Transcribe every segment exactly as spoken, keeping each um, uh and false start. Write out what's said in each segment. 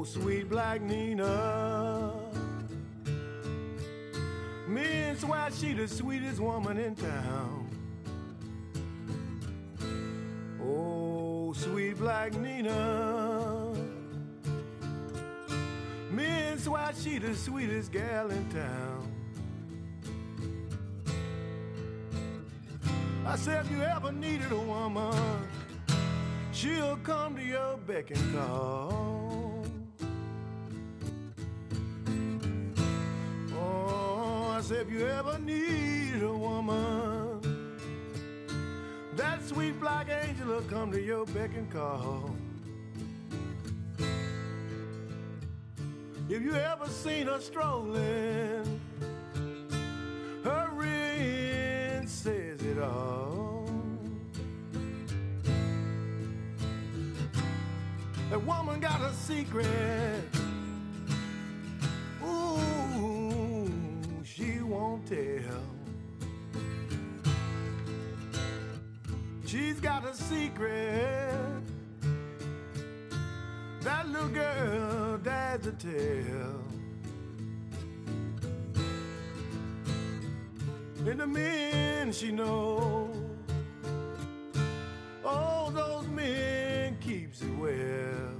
sweet black Nina. Men swear she the sweetest woman in town. Oh, sweet black Nina. Men swear she the sweetest gal in town. I said if you ever needed a woman, she'll come to your beck and call. Oh, I said if you ever need a woman, that sweet black angel will come to your beck and call. If you ever seen her strolling, her ring says it all. That woman got a secret, ooh, she won't tell. She's got a secret, that little girl dares to tell. And the men she knows, oh, those men keeps it well.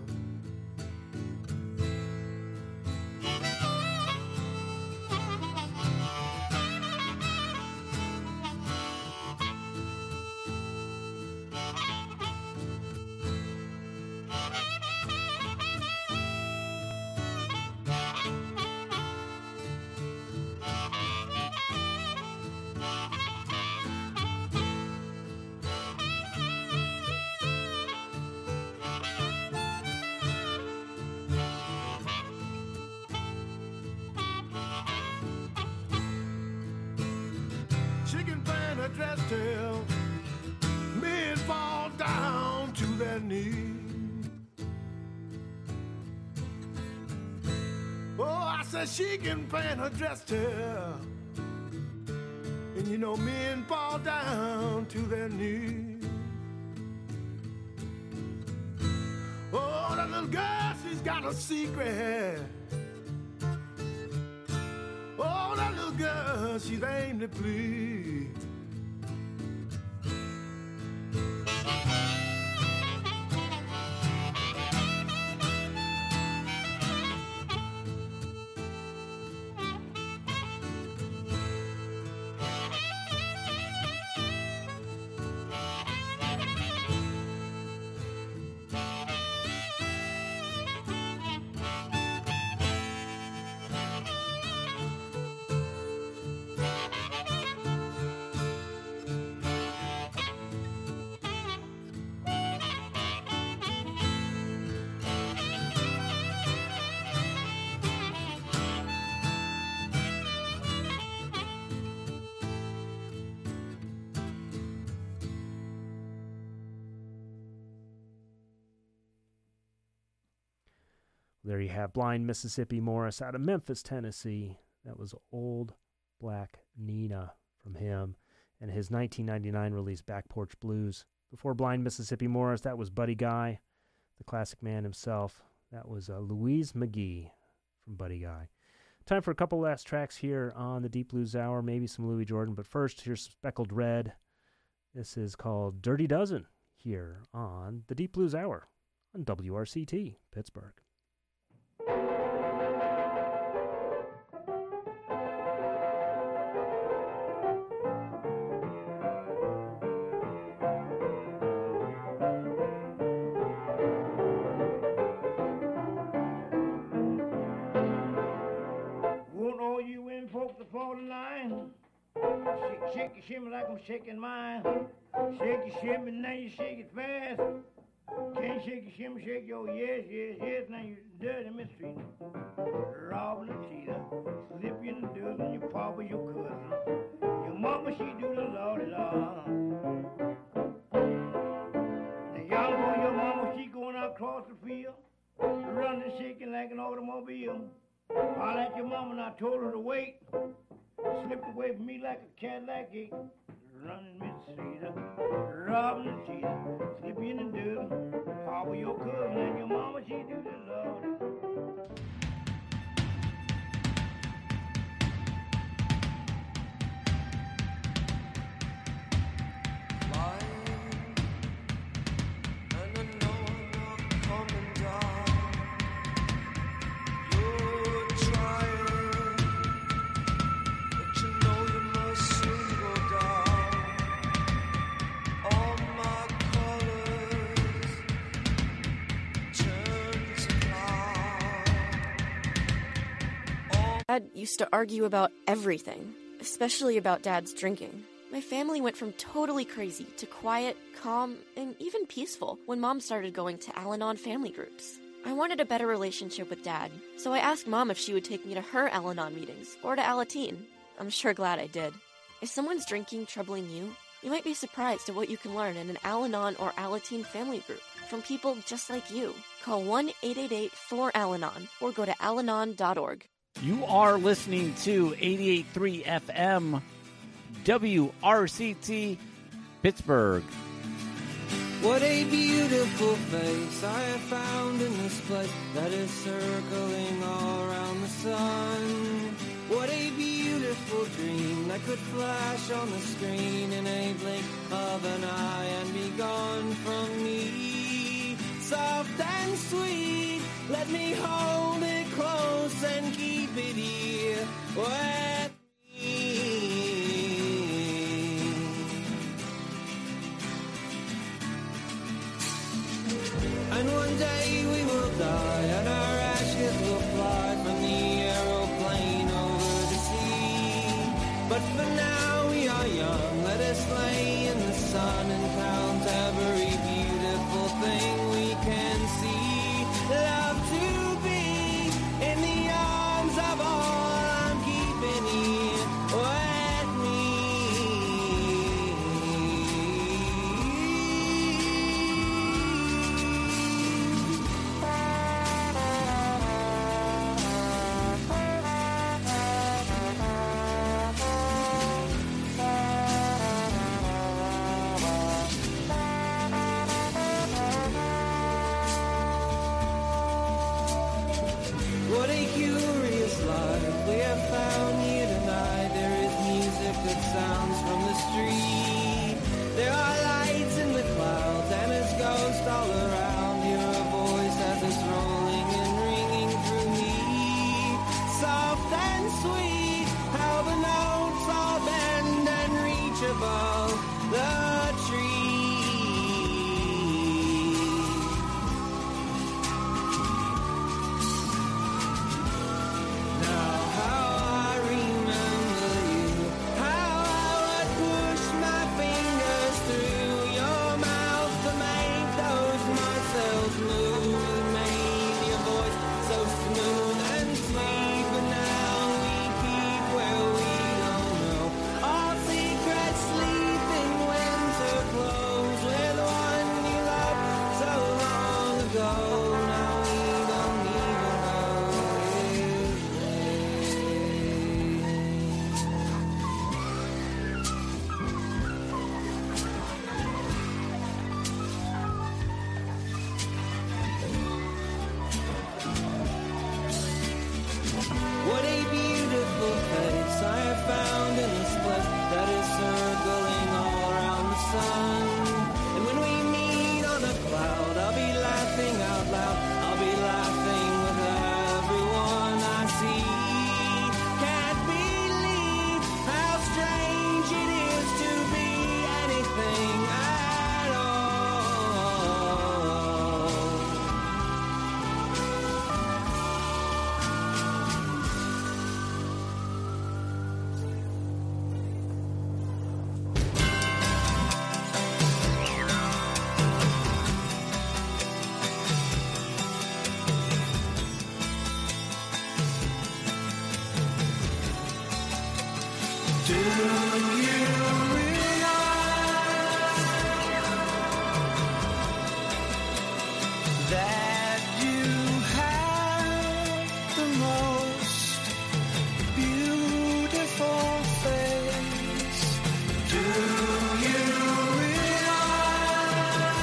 Dress till men fall down to their knees. Oh, I said she can paint her dress till, and you know men fall down to their knees. Oh, that little girl, she's got a secret. Oh, that little girl, she's aimed to please. There you have Blind Mississippi Morris out of Memphis, Tennessee. That was Old Black Nina from him and his nineteen ninety-nine release Back Porch Blues. Before Blind Mississippi Morris, that was Buddy Guy, the classic man himself. That was uh, Louise McGee from Buddy Guy. Time for a couple last tracks here on the Deep Blues Hour, maybe some Louis Jordan, but first here's Speckled Red. This is called Dirty Dozen here on the Deep Blues Hour on W R C T, Pittsburgh. forty-nine. Shake, shake your shimmy like I'm shaking mine. Shake your shimmy, now you shake it fast. Can't shake your shimmy, shake your yes, yes, yes. Now you dirty mistreater. Robbing and cheater. Slip you in the dozen, your papa, your cousin. Your mama, she do the lordy law. Now young boy, your mama, she going out across the field. Running, shaking like an automobile. Holler at your mama and I told her to wait. Slipped away from me like a Cadillac gate. Running Mississippi, robbing and cheating. Slip you in the dirt. Papa, your cousin, and your mama, she do the Lord. Dad used to argue about everything, especially about Dad's drinking. My family went from totally crazy to quiet, calm, and even peaceful when Mom started going to Al-Anon family groups. I wanted a better relationship with Dad, so I asked Mom if she would take me to her Al-Anon meetings or to Alateen. I'm sure glad I did. If someone's drinking troubling you, you might be surprised at what you can learn in an Al-Anon or Alateen family group from people just like you. Call one eight eight eight four Al Anon or go to al anon dot org. You are listening to eighty-eight point three F M W R C T Pittsburgh. What a beautiful face I have found in this place that is circling all around the sun. What a beautiful dream that could flash on the screen in a blink of an eye and be gone from me. Soft and sweet, let me hold it close and keep it here with me. And one day we will die and our ashes will fly from the aeroplane over the sea. But for now we are young, let us lay in the sun and count every beautiful thing we can see. Love to be in the arms of all I'm keeping here with me. What a curious life we have found here tonight. There is music that sounds from the street. There are lights in the clouds and it's ghosts all around. Hear a voice as it's rolling and ringing through me. Soft and sweet, how the notes all bend and reach above the tree. What a beautiful face I have found in this place that is circling all around the sun. And when we meet on a cloud, I'll be laughing out loud. I'll be laughing with everyone I see. Can't believe how strange it is to be anything at all. Do you realize that you have the most beautiful face? Do you realize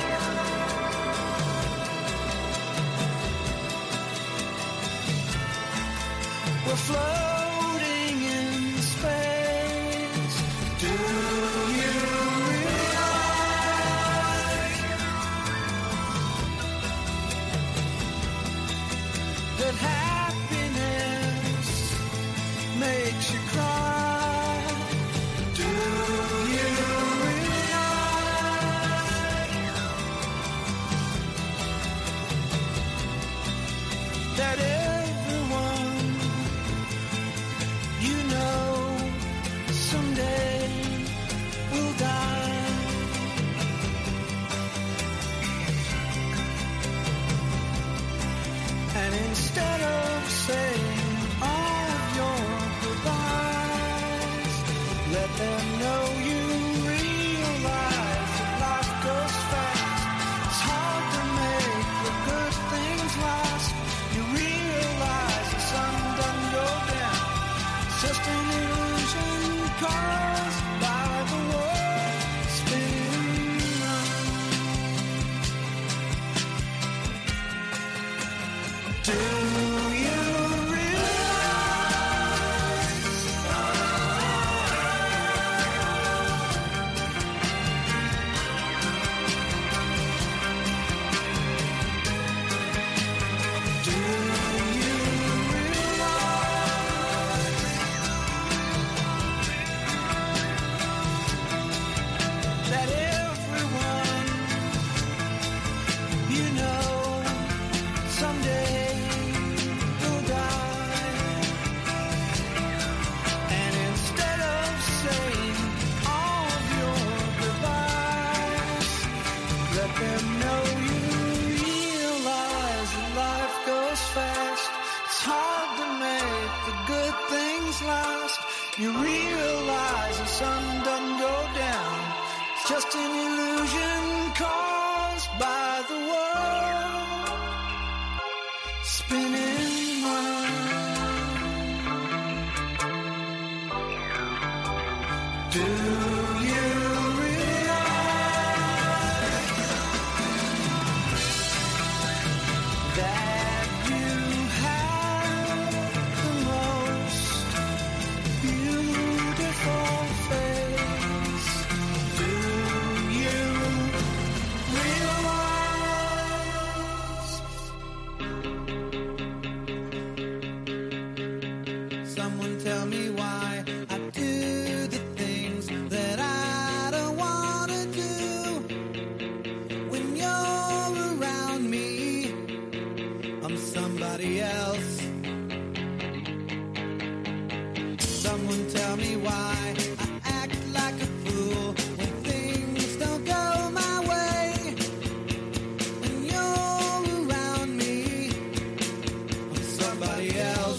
we're floating in space? Do you realize that happiness makes you cry? Do you realize that everyone instead of saying all of your goodbyes, let them know you realize that life goes fast. It's hard to make the good things last. You realize the sun doesn't go down. It's just an illusion caused by the world spinning round. Do you that everyone you know someday will die? And instead of saying all of your goodbyes, let them know you realize that life goes fast. It's hard to make the good things last. You realize the sun doesn't go down. It's just an illusion caused by the world spinning round. Do you realize that you have the most beautiful face? Do you realize? Someone tell me why I do the things that I don't want to do. When you're around me, I'm somebody else. Someone tell me why I act like a fool when things don't go my way. When you're around me, I'm somebody else.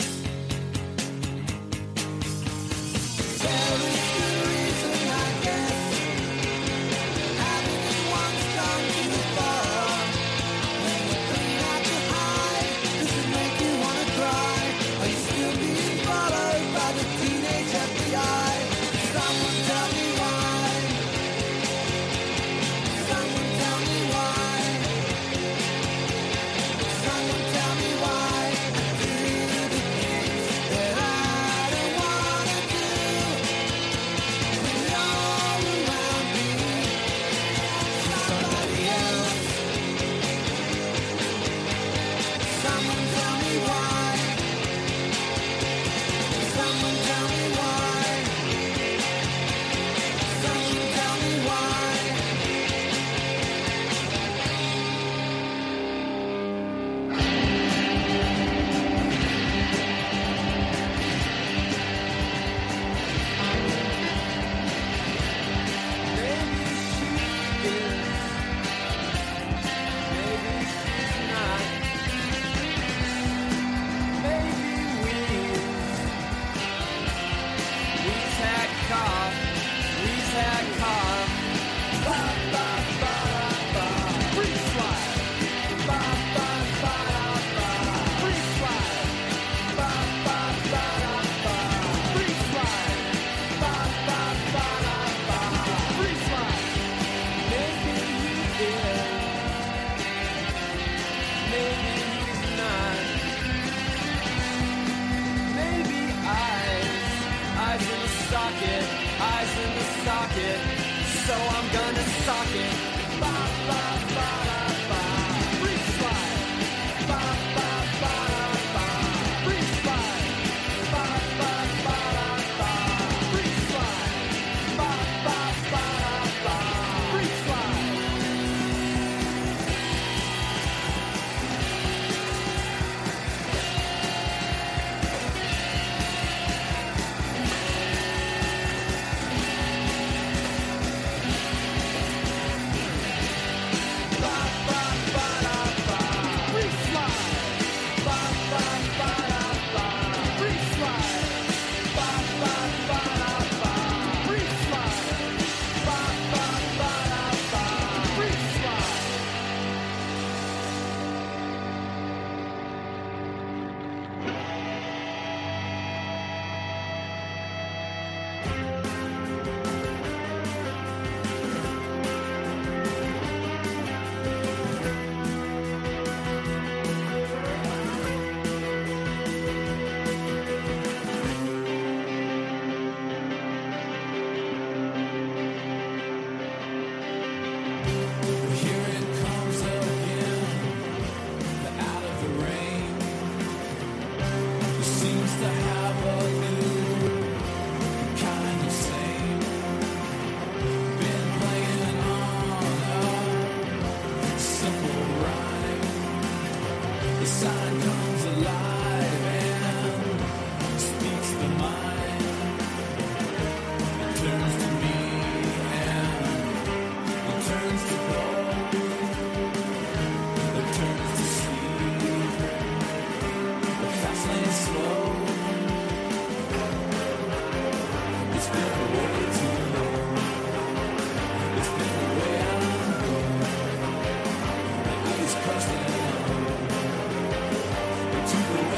There is good reason, I guess. Having it once gone too far. When you clean out your eye, does it make you wanna cry? Are you still being followed by the teenage F B I? Someone tell me why. Someone tell me why. Someone tell me why I do the things that I don't wanna do. When you're around me, somebody else. Someone tell me why. Someone tell me why. Someone tell me why. Maybe she is. Maybe she's not. Maybe we We've had cough. We've had cough. Ba ba ba ba. Free slide. Ba ba ba ba. Free slide. Ba ba ba ba. Free slide. Ba ba ba ba. Free slide. Maybe he is. Maybe he's not. Maybe eyes, eyes in the socket, eyes in the socket. So I'm gonna sock it. Ba ba ba ba. Free slide. Ba ba ba ba. Free slide. Ba ba ba ba. Free slide. Ba ba ba ba. Free slide. sign comes alive and speaks the mind. It turns to me and it turns to gold. It turns to sleep. The fast lane slow. It's been way too long. It's been the way I'm going. The ice crusted to the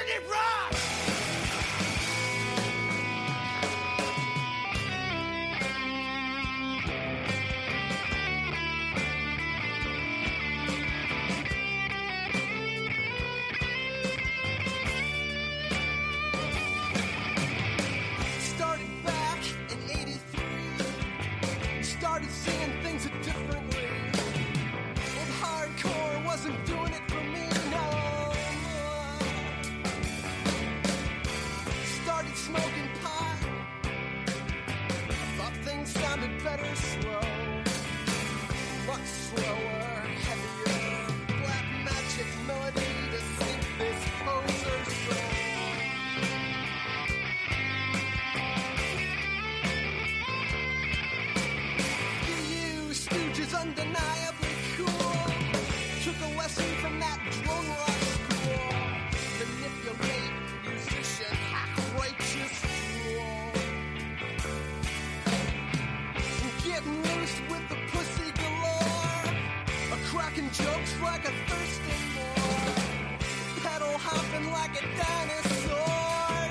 it rock! Started back in eighty-three. Started seeing things a different way. And hardcore wasn't doing it for me, no. Started smoking pot. Thought things sounded better slow. Much slower, heavier. Black magic melody to sink this poser's soul. You Stooges undeniably cool. Took a lesson from that drone rock school. Manipulate, musician, hack righteous fool. Getting loose with the pussy galore. A cracking jokes like a thirsty more. Pedal hopping like a dinosaur.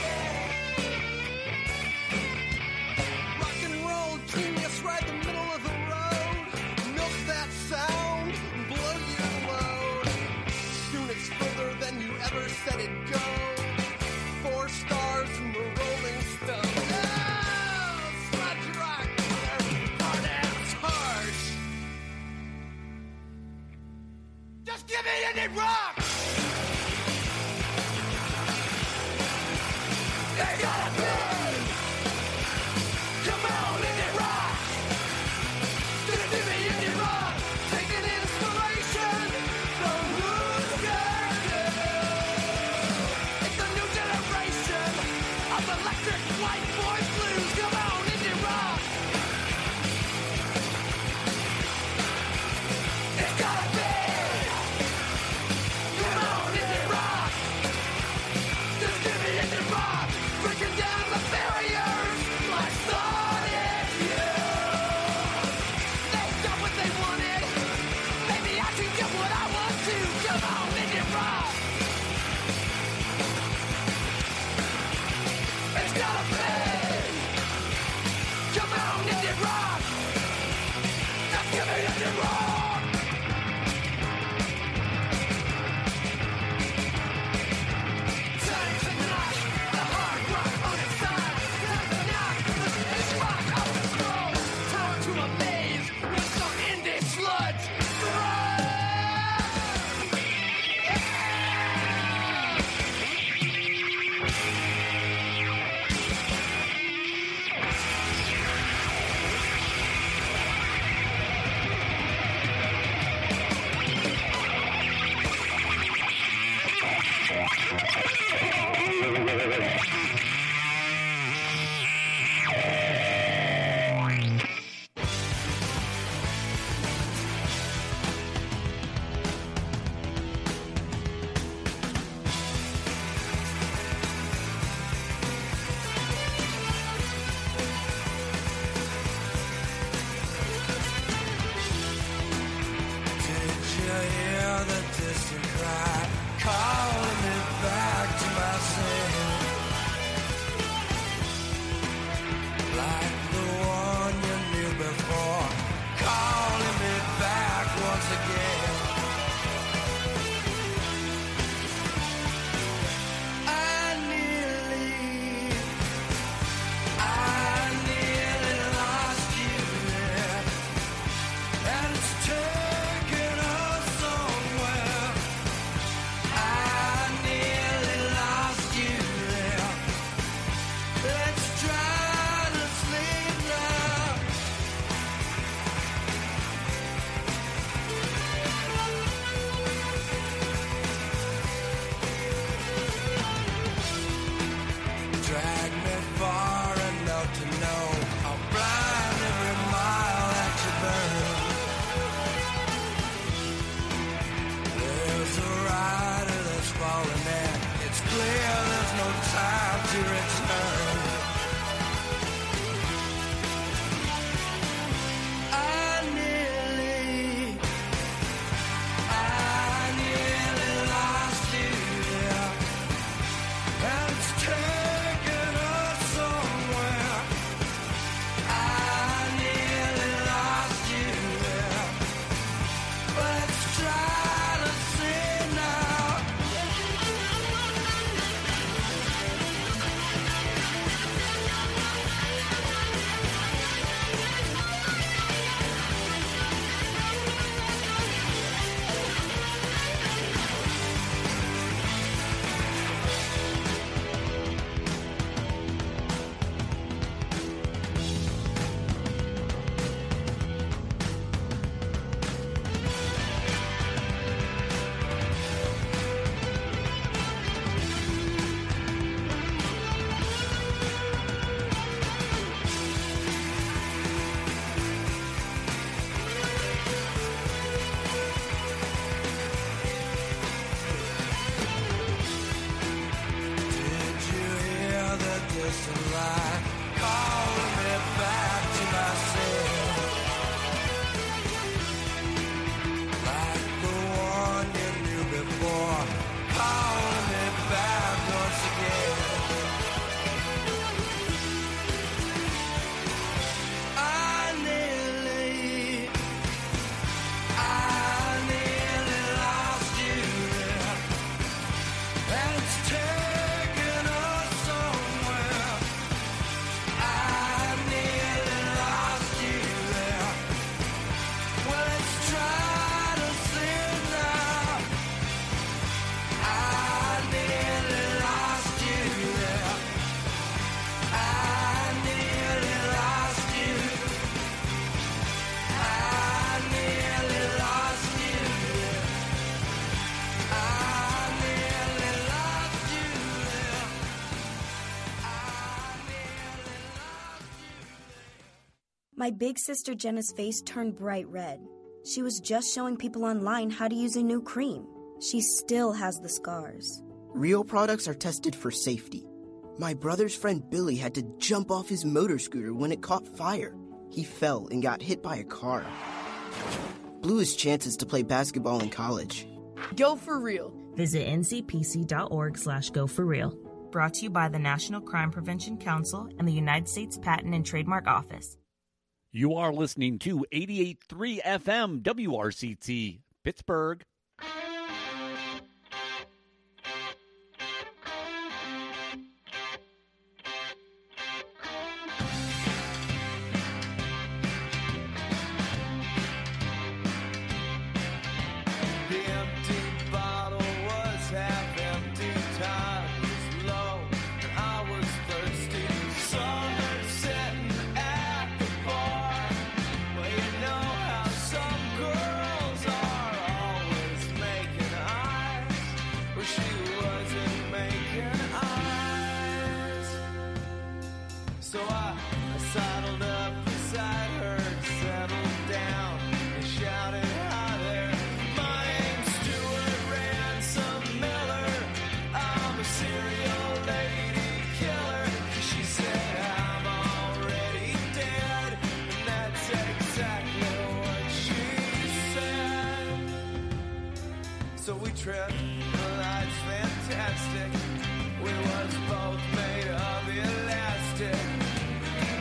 Rock and roll genius right the middle of the road. Milk that sound and blow your load. Soon it's further than you ever said it'd go. Four stars from the Rolling Stones. Oh, sludge rock, hard ass harsh. Just give me any rock! They gotta be! Come on, indie rock! Just give me indie rock! Taking inspiration from who's got It's a new generation of electric white boy blues. Come on, indie rock! It's gotta be! Come on, indie rock! Just give me indie rock! Breaking down the barriers like Sonic Youth. They got what they wanted. Maybe I can get what I want to. Come on, indie rock! It's gotta be! Come on, indie rock! Just give me indie rock! Time to knock the hard rock on its side. Time to knock the space rock off the throne. Time to amaze with some indie sludge. Did you hear the distant cry calling me back to myself? Like the one you knew before, calling me back once again. I nearly, I nearly lost you there. And it's taken us somewhere. I nearly lost you there. Let's try to sleep now. Drag me far enough to know how blind every mile that you burn. There's a rider that's falling in. It's clear there's no time to return. I nearly, I nearly lost you there. distant light, calling me back to myself. Like the one you knew before, calling me back once again. I nearly, I nearly lost you there. And it's taken us somewhere. I nearly lost you there. Well, let's try to see it now. I nearly lost you there. I nearly lost you. I nearly lost you there. I nearly lost you there. I nearly lost you. My big sister Jenna's face turned bright red. She was just showing people online how to use a new cream. She still has the scars. Real products are tested for safety. My brother's friend Billy had to jump off his motor scooter when it caught fire. He fell and got hit by a car. Blew his chances to play basketball in college. Go for real. Visit N C P C dot org slash go for real. Brought to you by the National Crime Prevention Council and the United States Patent and Trademark Office. You are listening to eighty-eight point three F M W R C T, Pittsburgh. The empty bottle was half empty, time was low, and I was thirsty. Saw her sitting at the bar. Well, you know how some girls are, always making eyes. Well, she wasn't making eyes. So I, I sidled up beside her, settled down, and shouted, "Hi there. My name's Stuart Ransom Miller. I'm a serial lady killer." She said, "I'm already dead." And that's exactly what she said. So we tripped, the lights fantastic. We was both made of elastic.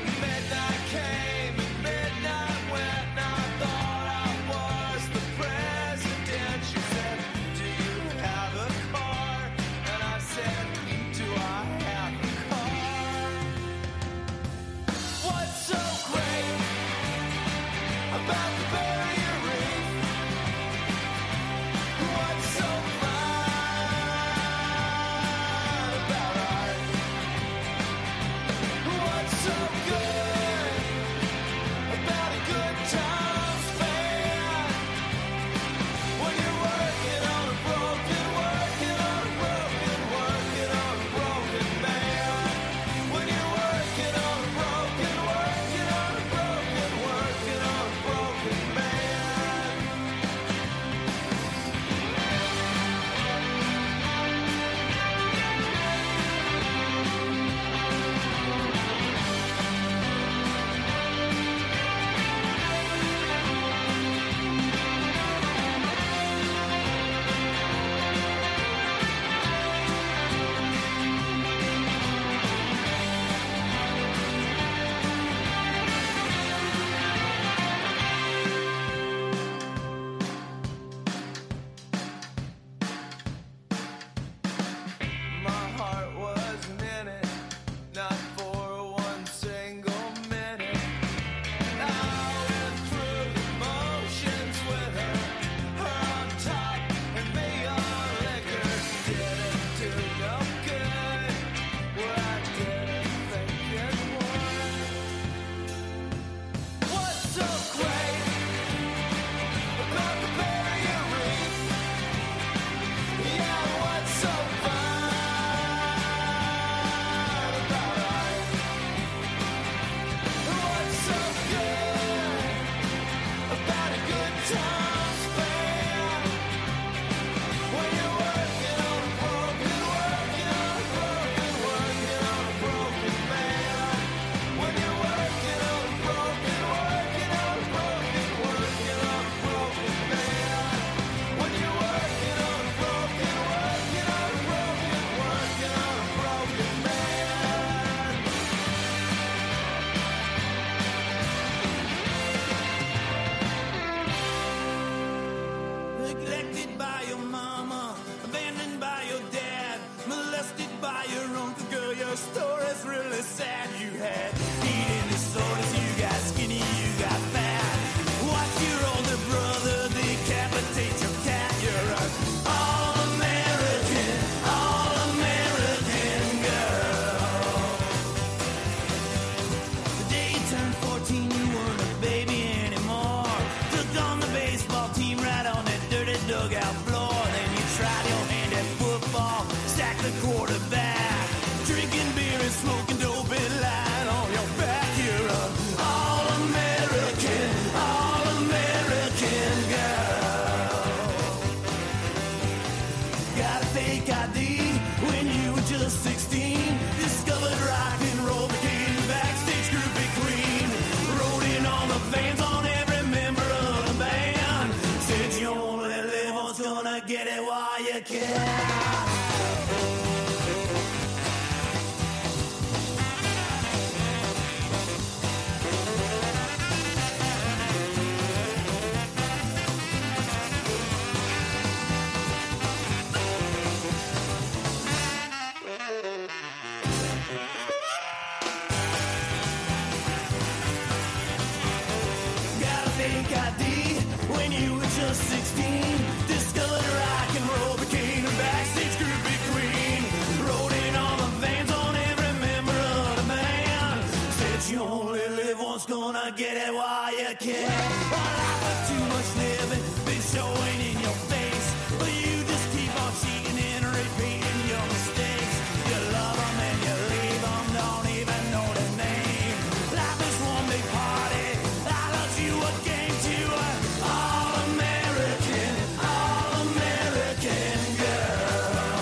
Got a fake I D when you were just sixteen. Discovered rock and roll, became a backstage groupie queen. Rode in on the vans on every member of the band. Said you only live once, gonna get it while you can. A life of too much living, been showing in your face. But you just keep on cheating and repeating your mistakes. You love them and you leave them, don't even know their name. Life is one big party. I love you a game to an all-American, all-American girl.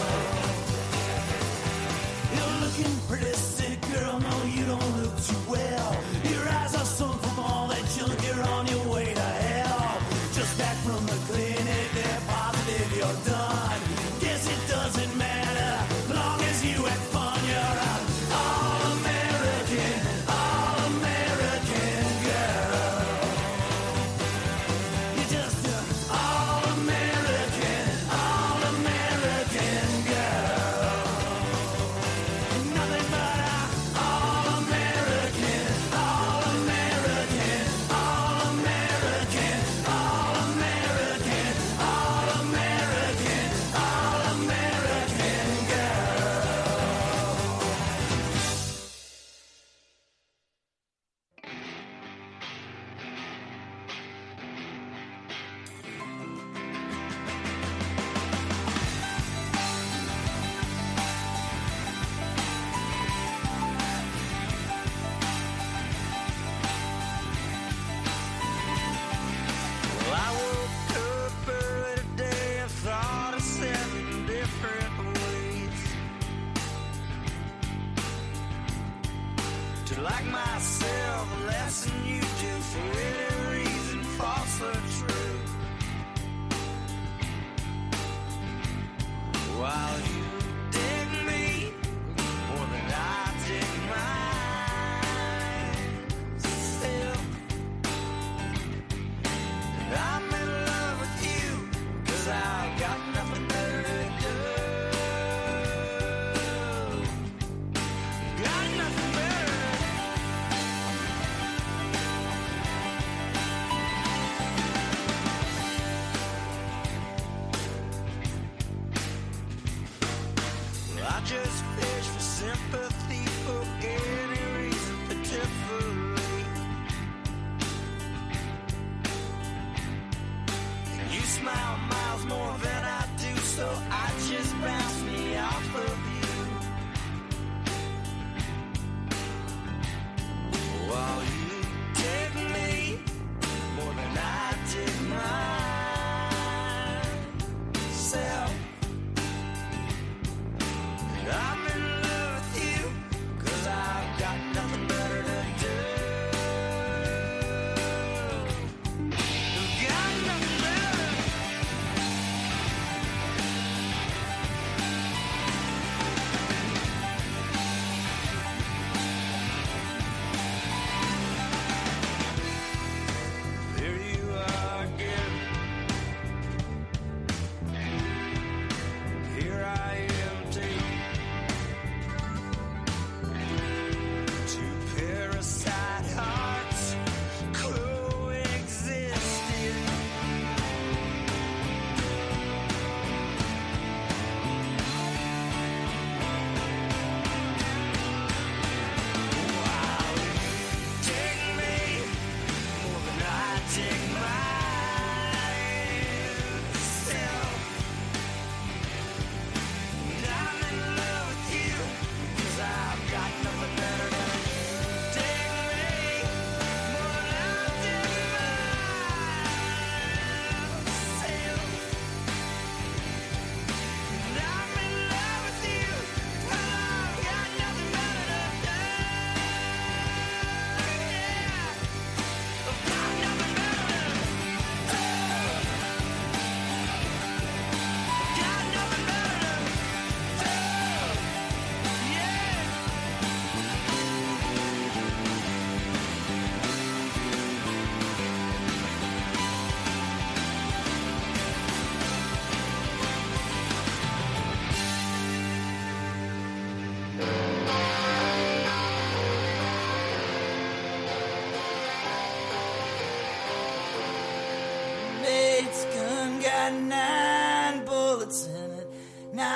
You're looking pretty sick, girl, no you don't look too well. Your eyes are sunk from all that junk, you're on your way to hell. Just back from the clinic, they're positive you're done. Guess it doesn't matter, long as you had fun. You're an all-American, all-American girl. You're just an all-American, all-American girl. Nothing but an all-American, all-American, all-American, all-American, all-American, all-American girl. Well, I woke up early today and thought of seven different ways to like myself less than you do for any reason, false or true. While you dig me more than I dig myself. I'm in love with you, cause I got nothing better to do. Got nothing better.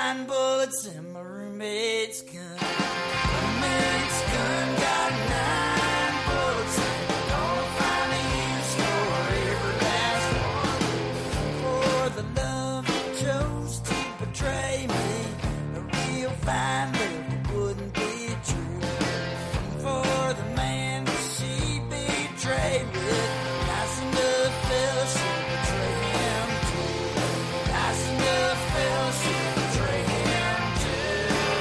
nine bullets in my roommate's gun. Roommate's gun got nine bullets in it. Gonna find a use for every last one. For the love that chose to betray me, a real fine love wouldn't be true. For the man that she betrayed with, nice enough fella should betray him too. Nice enough fella should betray him too.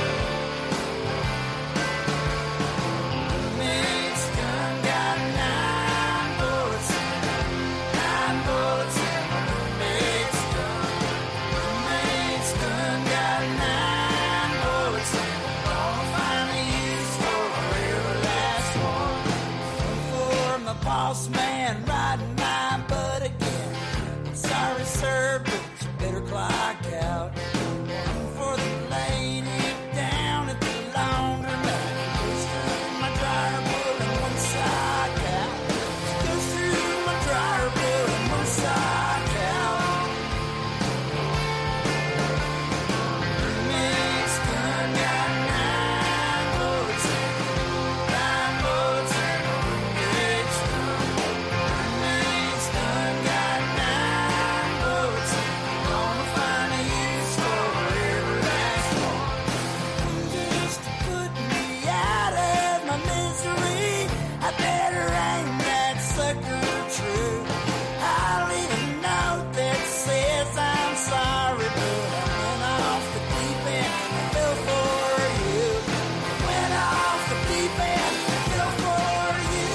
Roommate's gun got nine bullets in it. Nine bullets in my roommate's gun. Roommate's gun got nine bullets in it. Gonna find a use for every last one. For my boss man riding my butt again. I'm sorry, sir, but you better clock out. One for the lady down at the laundromat. Goes through my dryer, pulling one sock out. Goes through my dryer, pulling one sock out. Roommate's gun got nine bullets in it. Nine bullets in my roommate's gun. Roommate's gun got nine bullets in it. Gonna find a use for every last one. Just to put me out of my misery, I better aim that sucker true. I'll leave a note that says I'm sorry, but I went off the deep end and fell for you. Went off the deep end and fell for you.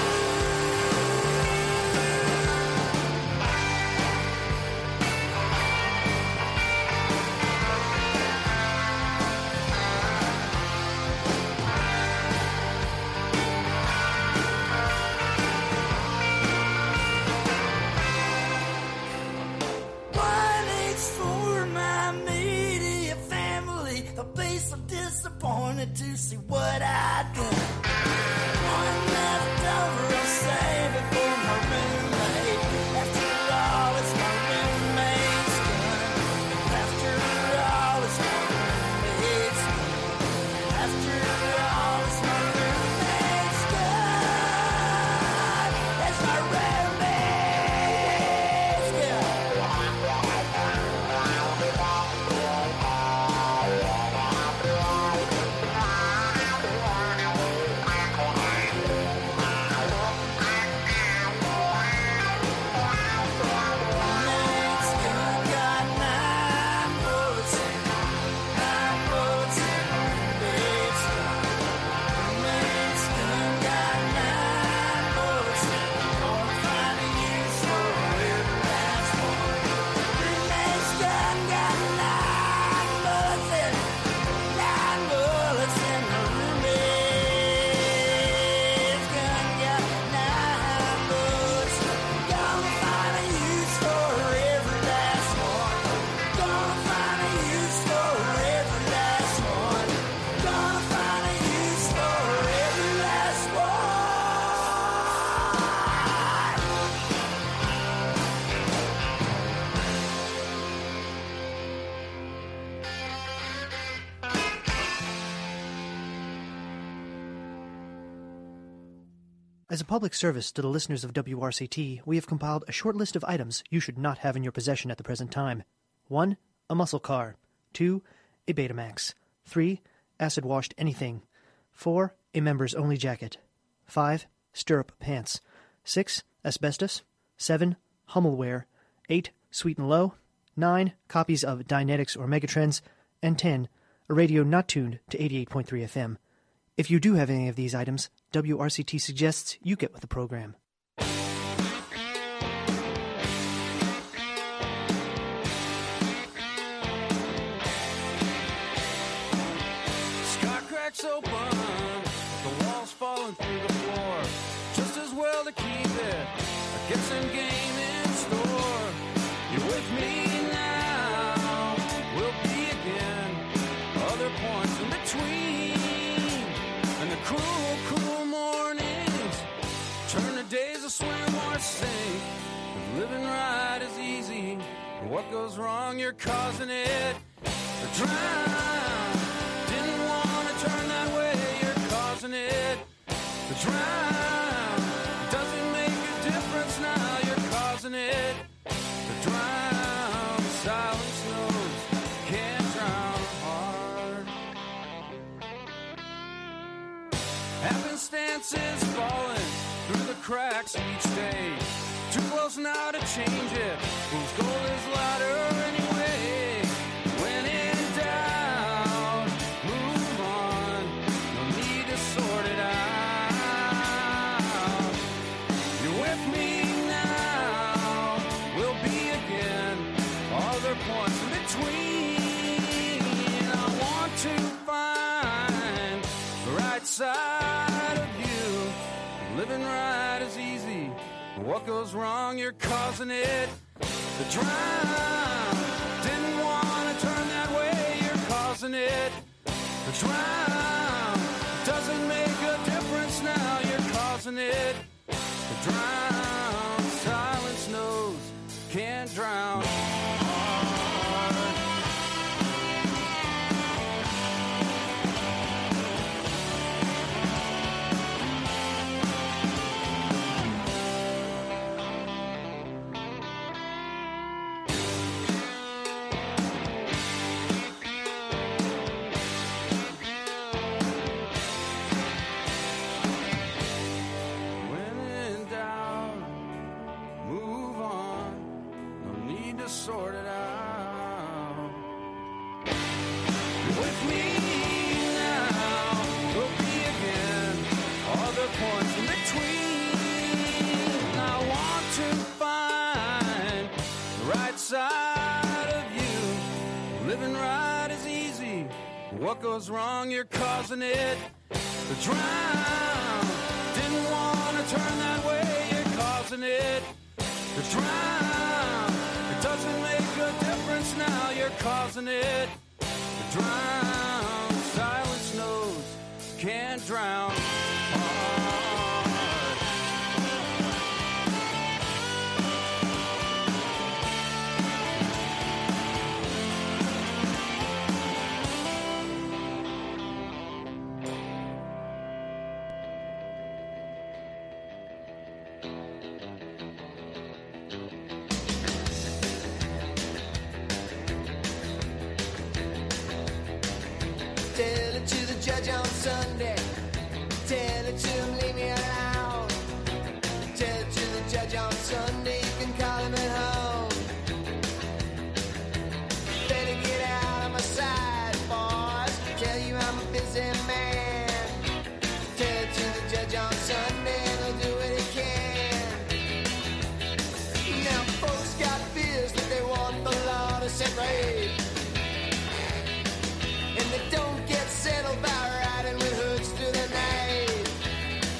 One H for my media family. They'll be so disappointed to see what I done. One left over, I'll save it for my roommate. After all, it's my roommate's gun. After all, it's my roommate's gun. After all, it's my roommate's gun. It's my roommate's gun. Roommate's gun got nine bullets in it. Nine bullets in my roommate's gun. Roommate's gun got nine bullets in it. Gonna find a use for every last one. Roommate's gun got nine bullets in it. Nine bullets in my roommate's gun got nine bullets. Gonna find a use for every last one. Gonna find a use for every last one. Gonna find a use for every last one. As a public service to the listeners of W R C T, we have compiled a short list of items you should not have in your possession at the present time. one. A muscle car. two. A Betamax. three. Acid-washed anything. four. A members-only jacket. five. Stirrup pants. six. Asbestos. seven. Hummelware. eight. Sweet and Low. nine. Copies of Dynetics or Megatrends. And ten. A radio not tuned to eighty-eight point three F M. If you do have any of these items, W R C T suggests you get with the program. Sky cracks open, the walls falling through the floor. Just as well to keep it, I get some game in store. You're with me now, we'll be again. Other points in between, and the cruel, cruel mornings turn to days of swim or sink. Living right is easy, and what goes wrong, you're causing it. The drown. Didn't want to turn that way, you're causing it to drown. Doesn't make a difference now, you're causing it to drown. Silence knows can't drown a heart. Happenstance is falling through the cracks each day. Too close now to change it. Whose goal is lighter anyway? When in doubt, move on. No need to sort it out. You're with me now. We'll be again. All their points in between. I want to find the right side of you. Living right is easy. What goes wrong, you're causing it to drown. Didn't want to turn that way, you're causing it to drown. Doesn't make a difference now, you're causing it to drown. Silence knows can't drown. Sort it out. You're with me now. We'll be again. All the points in between. I want to find the right side of you. Living right is easy. What goes wrong, you're causing it to drown. Didn't want to turn that way, you're causing it to drown. Doesn't make a difference now, you're causing it to drown. Silence knows can't drown. Tell it to the judge on Sunday. Tell it to him, leave me alone. Tell it to the judge on Sunday, you can call him at home. Better get out of my sight, boys. Tell you I'm a busy man. Tell it to the judge on Sunday, and he'll do what he can. Now folks got fears that they want the law to set right. And they don't get settled by riding with hoods through the night.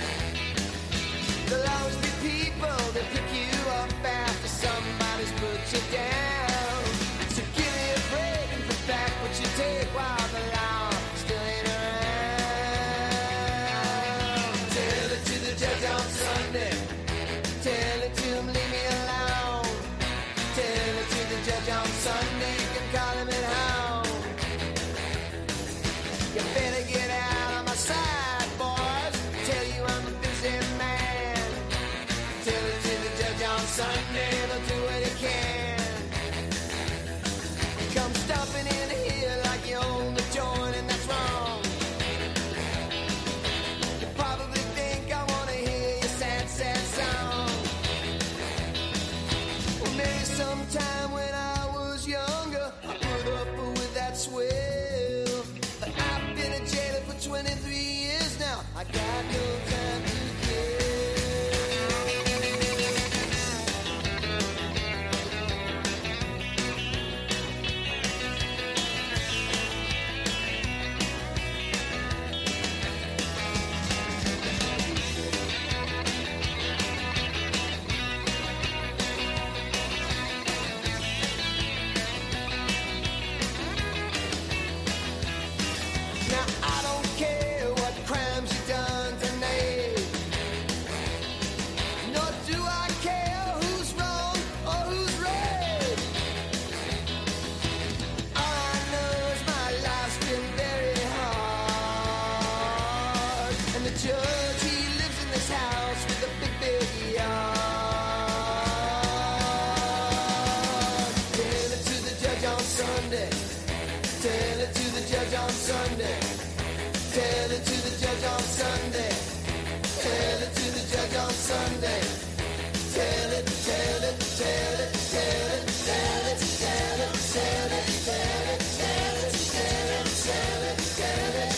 this house with a big, big yard. Tell it to the judge on Sunday. Tell it to the judge on Sunday. Tell it to the judge on Sunday. Tell it to the judge on Sunday. Tell it, tell it, tell it, tell it, tell it, tell it, tell it, tell it, tell it, tell it, tell it, tell it.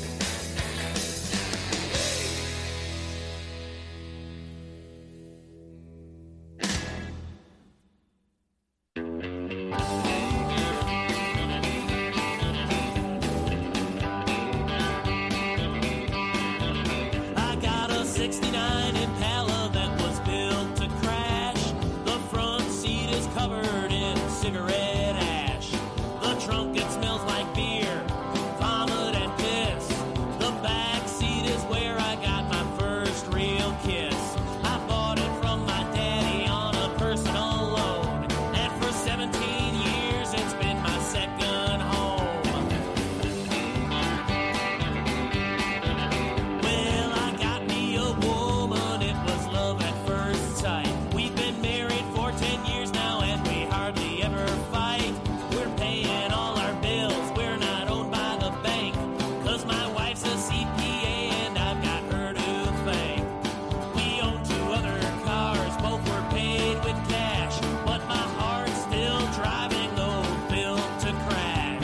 I got a sixty-nine Impala that was built to crash. The front seat is covered in cigarette ash. The trunk, it smells like beer, vomit and piss. The back seat is where I got my first real kiss. I bought it from my daddy on a personal loan, and for seventeen years it's been my second home. Well, I got me a woman, it was love at first sight. We've been married for ten years now and we hardly ever fight. We're paying all our bills, we're not owned by the bank, 'cause my wife's a C P A and I've got her to thank. We own two other cars, both were paid with cash, but my heart's still driving old Built to Crash.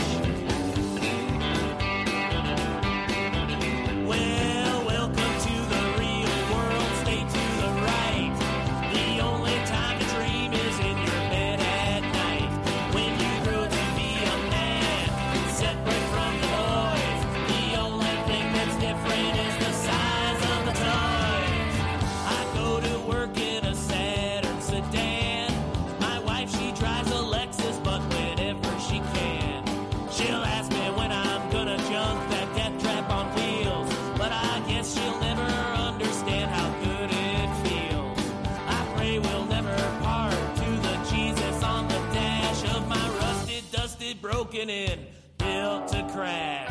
Well, welcome to the real world, stay to the right. The only time to dream is in your bed at night. When you grow to be a man, separate from the boys, the only thing that's different is the size of the toys. I go to work in a Saturn sedan. My wife, she drives a Lexus, but whenever she can, she'll ask me when I'm gonna junk that death trap on wheels. But I guess she'll never understand how good it feels. I pray we'll never part, to the Jesus on the dash of my rusted, dusted, broken in, Built to Crash.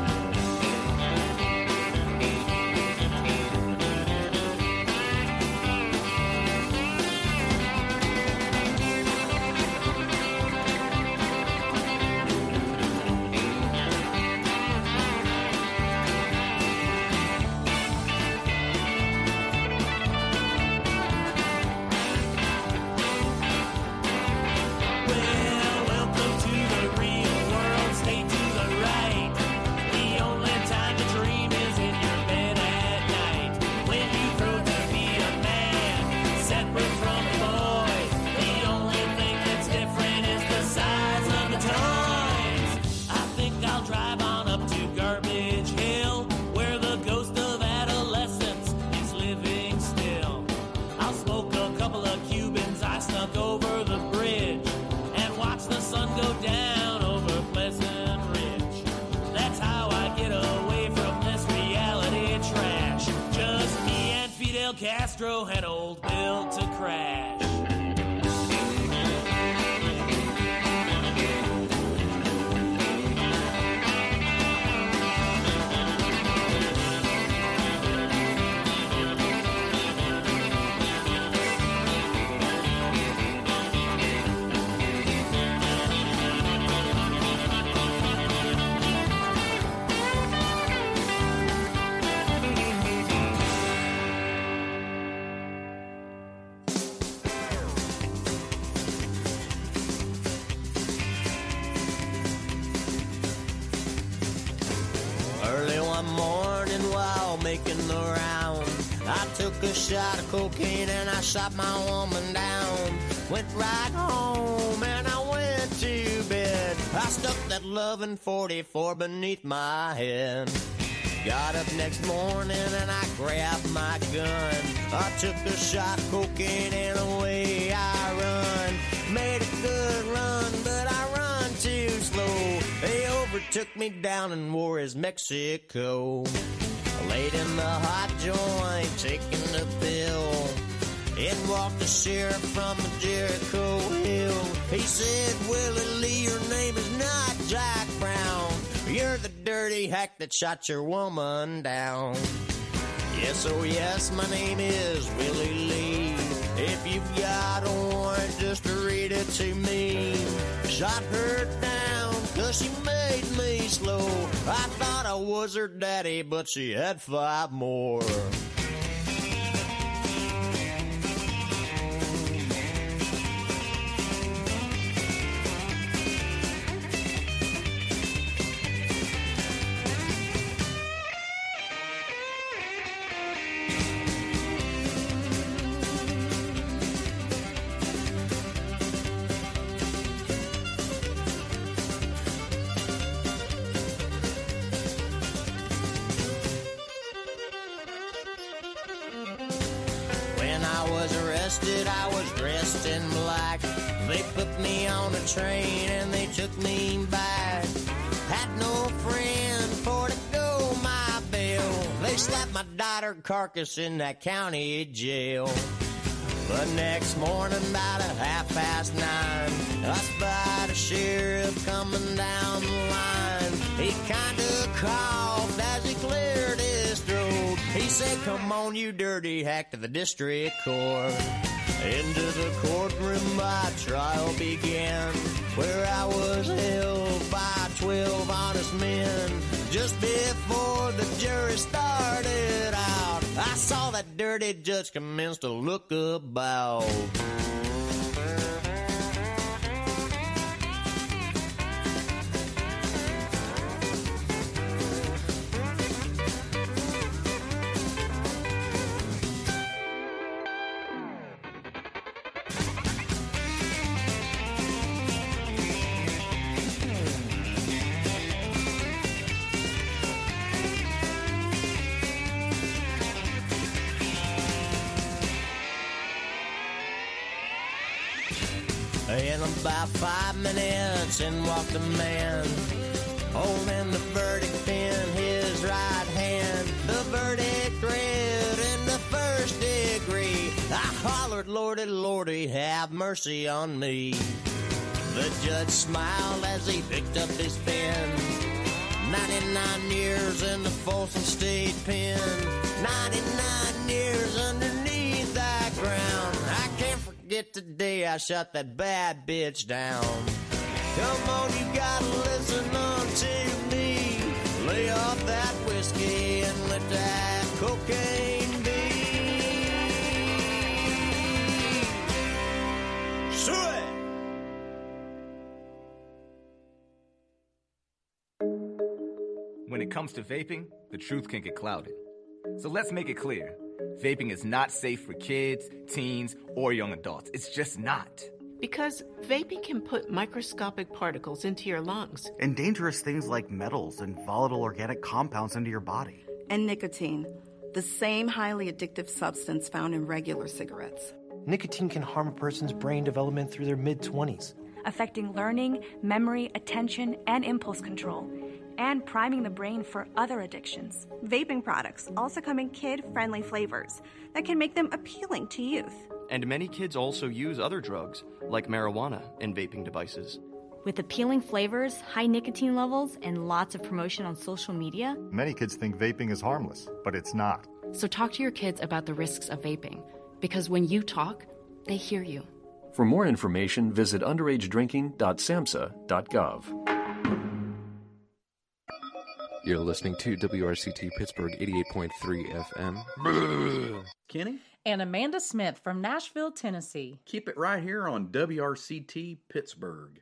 Well, welcome to the real world, stay to the right. The only time to dream is in your bed at night. When you grow to be a man, separate from the boys, the only thing that's different is the size of the toys. I think I'll drive on up to Garbage Hill, where the ghost of adolescence is living still. I'll smoke a couple of Cubans I snuck over the bridge, and watch the sun go down over Pleasant Ridge. That's how I get away from this reality trash. Just me and Fidel Castro and old Built to Crash. Early one morning while making the round, I took a shot of cocaine and I shot my woman down. Went right home and I went to bed. I stuck that loving forty-four beneath my head. Got up next morning and I grabbed my gun. I took a shot of cocaine and away I run. Made a good run, but I run too slow. They overtook me down in Juarez, Mexico. Laid in the hot joint, taking the pill. In walked the sheriff from Jericho Hill. He said, Willie Lee, your name is not Jack Brown. You're the dirty hack that shot your woman down. Yes, oh yes, my name is Willie Lee. If you've got a warrant, just read it to me. Shot her down, cause she made me slow. I thought I was her daddy, but she had five more. I was dressed in black. They put me on a train and they took me back. Had no friend for to go my bail. They slapped my daughter carcass in that county jail. But next morning about a half past nine, I spied a sheriff coming down the line. He kinda coughed as he cleared his throat. He said, come on you dirty hack to the district court. Into the courtroom my trial began, where I was held by twelve honest men. Just before the jury started out, I saw that dirty judge commence to look about. In about five minutes, in walked a man, holding the verdict in his right hand. The verdict read in the first degree. I hollered, Lordy, Lordy, have mercy on me. The judge smiled as he picked up his pen. ninety-nine years in the Folsom State Pen. ninety-nine years underneath that ground. I can't forget the day I shot that bad bitch down. Come on, you gotta listen on to me. Lay off that whiskey and let that cocaine be. Sweet! When it comes to vaping, the truth can get clouded. So let's make it clear. Vaping is not safe for kids, teens, or young adults. It's just not. Because vaping can put microscopic particles into your lungs. And dangerous things like metals and volatile organic compounds into your body. And nicotine, the same highly addictive substance found in regular cigarettes. Nicotine can harm a person's brain development through their mid-twenties. Affecting learning, memory, attention, and impulse control. And priming the brain for other addictions. Vaping products also come in kid-friendly flavors that can make them appealing to youth. And many kids also use other drugs, like marijuana, in vaping devices. With appealing flavors, high nicotine levels, and lots of promotion on social media, many kids think vaping is harmless, but it's not. So talk to your kids about the risks of vaping, because when you talk, they hear you. For more information, visit underage drinking dot samhsa dot gov. You're listening to W R C T Pittsburgh eighty-eight point three F M. Kenny? And Amanda Smith from Nashville, Tennessee. Keep it right here on W R C T Pittsburgh.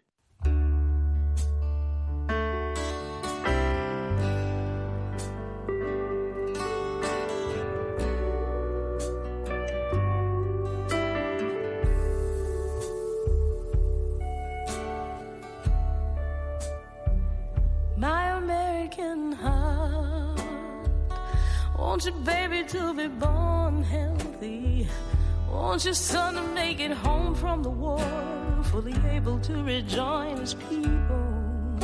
My American heart wants your baby to be born healthy. Want your son to make it home from the war, fully able to rejoin his people.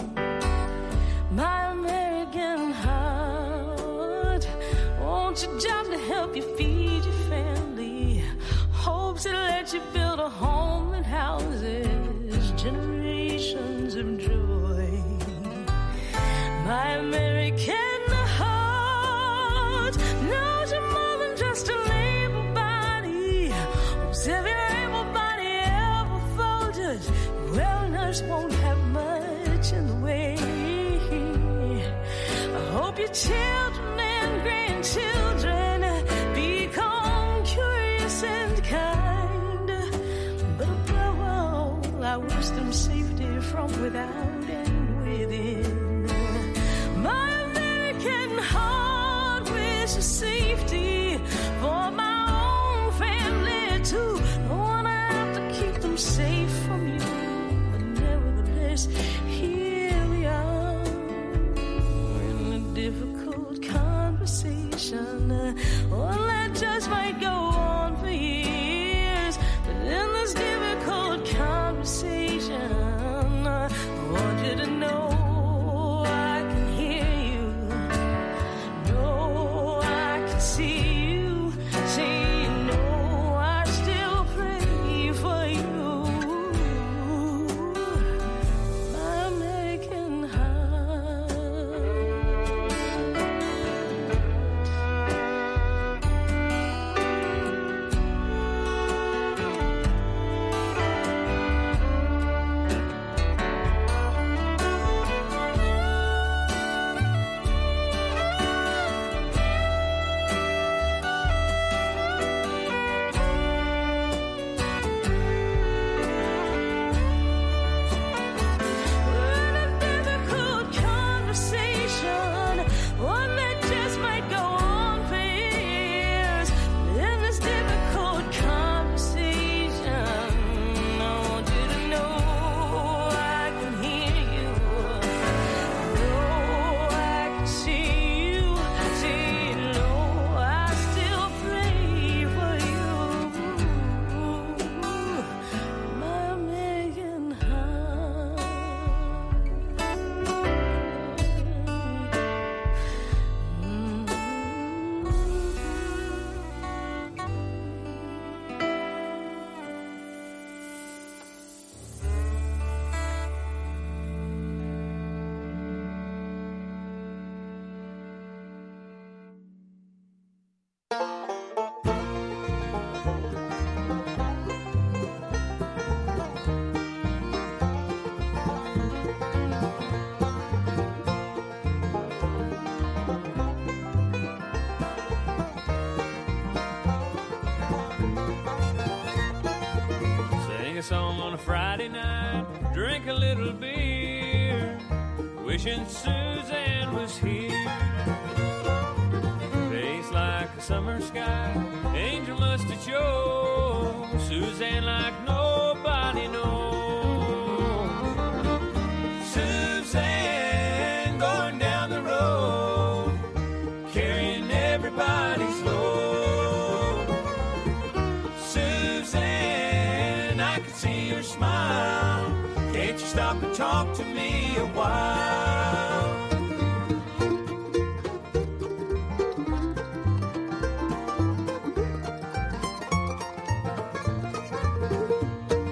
My American heart wants your job to help you feed your family. Hopes to let you build a home that houses generations of joy. My American heart knows your mother just a labor body. Whose every able body ever folded. Well, nurse won't have much in the way. I hope your children and grandchildren become curious and kind. But above all, I wish them safety from without and within. My American heart wishes safety for my own family too. Don't wanna have to keep them safe from you, but nevertheless, here we are in a difficult conversation. One that just might go on for years, but in this difficult conversation, I want you to know I can hear you, know I can see you, say you know I still pray for you. My American heart. Sing a song on a Friday night, drink a little beer, wishing Suzanne was here. Face like a summer sky, angel must have chose Suzanne like nobody knows. Suzanne going down the road, carrying everybody's load. Suzanne, I can see your smile. Can't you stop and talk to me a while?